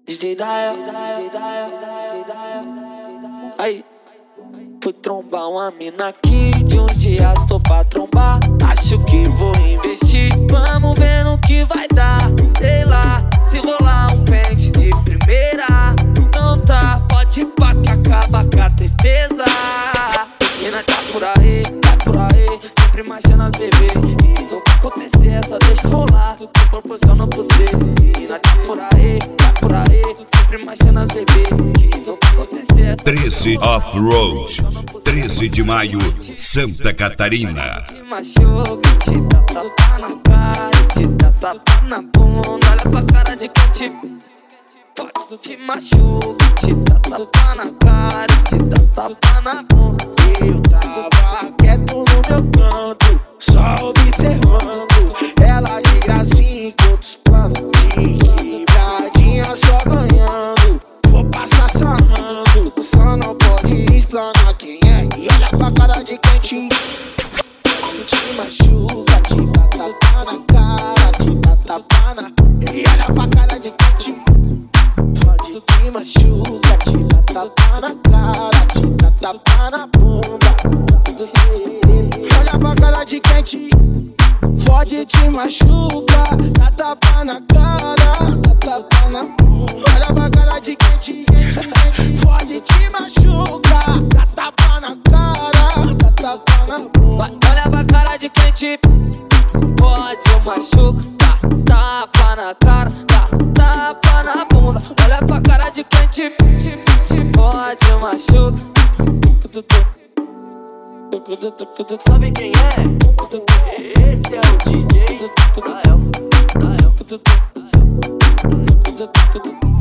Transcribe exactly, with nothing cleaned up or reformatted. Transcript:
D J Dial, D J Dial, D J Dial. Aí, fui trombar uma mina aqui, de uns dias tô pra trombar. Acho que vou investir, vamos ver no que vai dar. Sei lá, se rolar um pente de primeira, não tá, pode ir pra que acaba com a tristeza. Mina tá por aí, tá por aí, sempre marchando as bebês. E não vai acontecer, é só deixa rolar, tu te proporciona por ser. Mina tá por aí, tá por aí, sempre marchando as bebês. E não vai acontecer, é só treze Off-Road, treze de maio, Santa Catarina. Te machuca, te dá tapa na cara, te dá tapa na bunda. Olha pra cara de quem te fode, tu te machuca, te dá tapa na cara, te dá tapa na bunda. Eu tava quieto no meu canto, só observando ela de gracinha com outros planos, de quebradinha só ganhando. Vou passar sarrando, só não pode explanar quem é. E olha pra cara de quem te tu te machuca, te dá tapa na cara, te dá tapa na. E olha pra cara de quem te fode, tu te machuca, te dá tapa na cara, te dá tapa na bunda. Olha pra cara de quem te fode, te machuca, dá tapa na cara, dá tapa na bunda. Olha pra cara de quem te fode, te machuca, dá tapa na cara, dá tapa na bunda. Olha pra cara de quem te pode, eu machuco, dá tapa na cara, dá tapa na bunda. Olha pra cara de quem te, te, te pode, eu machuco. Sabe quem é? Esse é o D J Dial, Dial.